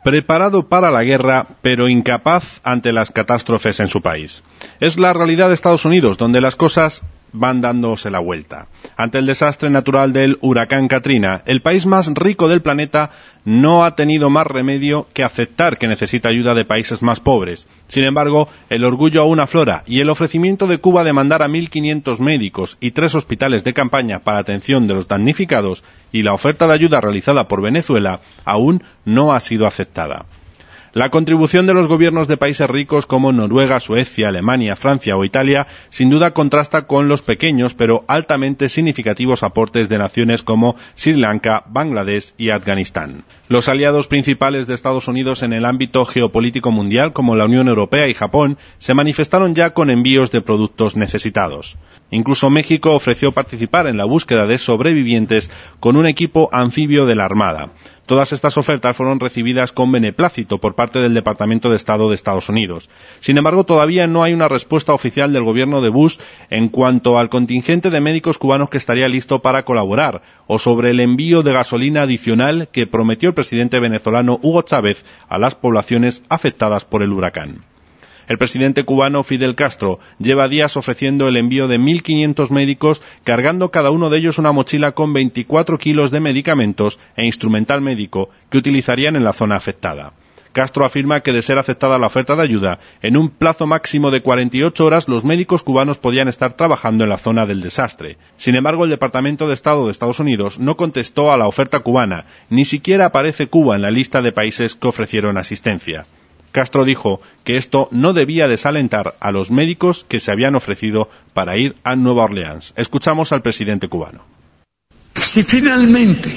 Preparado para la guerra, pero incapaz ante las catástrofes en su país. Es la realidad de Estados Unidos, donde las cosas van dándose la vuelta. Ante el desastre natural del huracán Katrina, el país más rico del planeta no ha tenido más remedio que aceptar que necesita ayuda de países más pobres. Sin embargo, el orgullo aún aflora y el ofrecimiento de Cuba de mandar a 1.500 médicos y 3 hospitales de campaña para atención de los damnificados y la oferta de ayuda realizada por Venezuela aún no ha sido aceptada. La contribución de los gobiernos de países ricos como Noruega, Suecia, Alemania, Francia o Italia sin duda contrasta con los pequeños pero altamente significativos aportes de naciones como Sri Lanka, Bangladesh y Afganistán. Los aliados principales de Estados Unidos en el ámbito geopolítico mundial, como la Unión Europea y Japón, se manifestaron ya con envíos de productos necesitados. Incluso México ofreció participar en la búsqueda de sobrevivientes con un equipo anfibio de la Armada. Todas estas ofertas fueron recibidas con beneplácito por parte del Departamento de Estado de Estados Unidos. Sin embargo, todavía no hay una respuesta oficial del gobierno de Bush en cuanto al contingente de médicos cubanos que estaría listo para colaborar, o sobre el envío de gasolina adicional que prometió el presidente venezolano Hugo Chávez a las poblaciones afectadas por el huracán. El presidente cubano Fidel Castro lleva días ofreciendo el envío de 1.500 médicos, cargando cada uno de ellos una mochila con 24 kilos de medicamentos e instrumental médico que utilizarían en la zona afectada. Castro afirma que de ser aceptada la oferta de ayuda, en un plazo máximo de 48 horas los médicos cubanos podían estar trabajando en la zona del desastre. Sin embargo, el Departamento de Estado de Estados Unidos no contestó a la oferta cubana, ni siquiera aparece Cuba en la lista de países que ofrecieron asistencia. Castro dijo que esto no debía desalentar a los médicos que se habían ofrecido para ir a Nueva Orleans. Escuchamos al presidente cubano. Si finalmente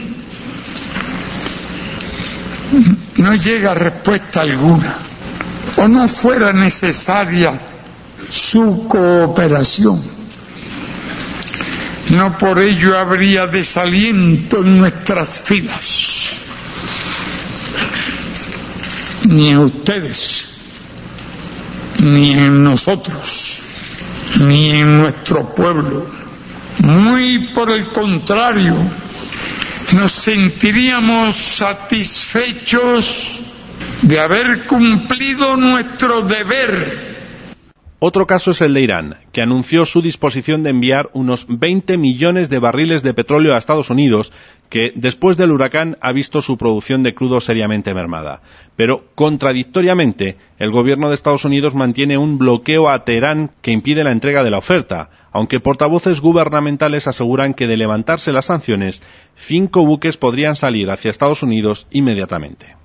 no llega respuesta alguna o no fuera necesaria su cooperación, no por ello habría desaliento en nuestras filas. Ni en ustedes, ni en nosotros, ni en nuestro pueblo. Muy por el contrario, nos sentiríamos satisfechos de haber cumplido nuestro deber. Otro caso es el de Irán, que anunció su disposición de enviar unos 20 millones de barriles de petróleo a Estados Unidos, que después del huracán ha visto su producción de crudo seriamente mermada. Pero, contradictoriamente, el gobierno de Estados Unidos mantiene un bloqueo a Teherán que impide la entrega de la oferta, aunque portavoces gubernamentales aseguran que de levantarse las sanciones, 5 buques podrían salir hacia Estados Unidos inmediatamente.